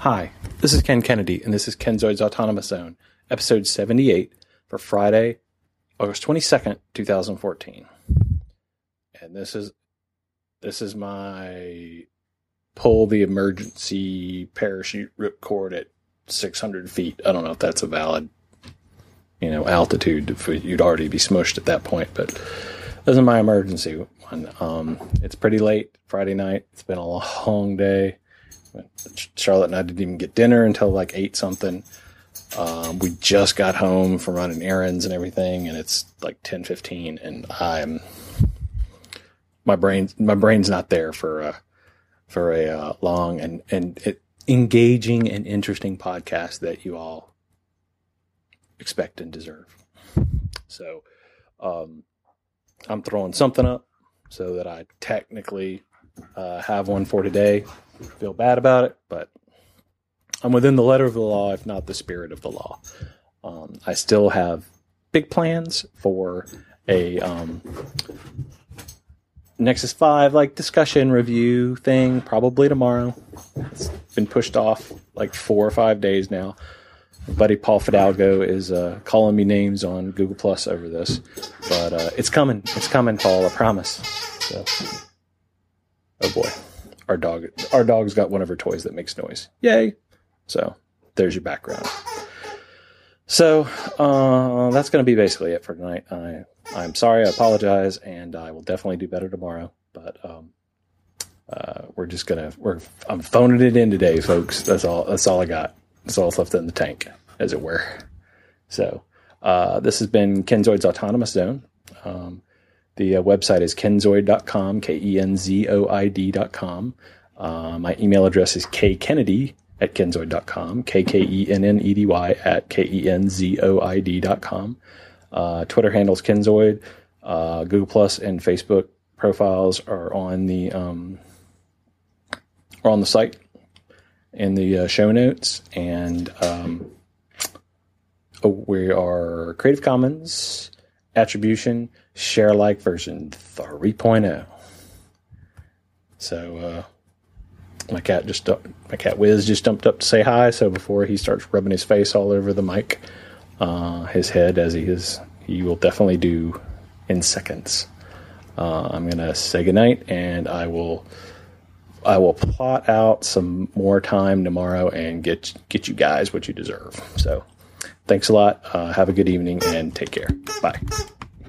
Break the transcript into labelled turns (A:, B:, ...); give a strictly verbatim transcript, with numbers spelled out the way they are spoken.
A: Hi, this is Ken Kennedy, and this is Kenzoid's Autonomous Zone, episode seventy-eight for Friday, August twenty-second, twenty fourteen. And this is this is my pull the emergency parachute ripcord at six hundred feet. I don't know if that's a valid, you know, altitude. If you'd already be smushed at that point, but this is my emergency one. Um, it's pretty late Friday night. It's been a long day. Charlotte and I didn't even get dinner until like eight something. Um, we just got home from running errands and everything, and it's like ten fifteen, and I'm my brain my brain's not there for a for a uh, long and and it, engaging and interesting podcast that you all expect and deserve. So um, I'm throwing something up so that I technically uh, have one for today. Feel bad about it, but I'm within the letter of the law, if not the spirit of the law. Um, I still have big plans for a um, Nexus five like discussion review thing, probably tomorrow. It's been pushed off like four or five days now. My buddy Paul Fidalgo is uh, calling me names on Google Plus over this, but uh, it's coming. It's coming, Paul. I promise. So, oh boy. Our dog, our dog's got one of her toys that makes noise. Yay. So there's your background. So uh, that's going to be basically it for tonight. I, I'm sorry. I apologize. And I will definitely do better tomorrow. But um, uh, we're just going to, we're, I'm phoning it in today, folks. That's all, that's all I got. That's all that's left in the tank, as it were. So uh, this has been Kenzoid's Autonomous Zone. Um, The uh, website is kenzoid dot com, K E N Z O I D dot com. Uh, my email address is kkennedy at kenzoid dot com, K K E N N E D Y at K E N Z O I D dot com. Uh, Twitter handles Kenzoid. Uh, Google Plus and Facebook profiles are on the um, are on the site in the uh, show notes. And um, oh, we are Creative Commons Attribution Share Alike version three point oh. So uh, my cat just my cat Wiz just jumped up to say hi. So before he starts rubbing his face all over the mic, uh, his head as he is, he will definitely do in seconds. Uh, I'm gonna say goodnight, and I will I will plot out some more time tomorrow and get get you guys what you deserve. So thanks a lot. Uh, have a good evening and take care. Bye.